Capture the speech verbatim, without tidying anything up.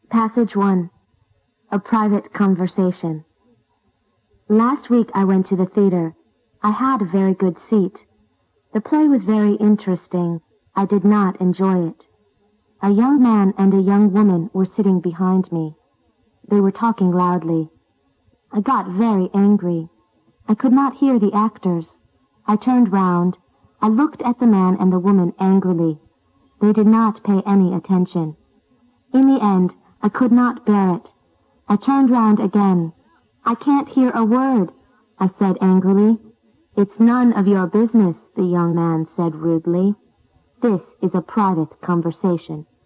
Passage one. A private conversation. Last week I went to the theater. I had a very good seat. The play was very interesting. I did not enjoy it. A young man and a young woman were sitting behind me. They were talking loudly. I got very angry. I could not hear the actors. I turned round. I looked at the man and the woman angrily. They did not pay any attention. In the end, I could not bear it. I turned round again. I can't hear a word, I said angrily. It's none of your business, the young man said rudely. This is a private conversation.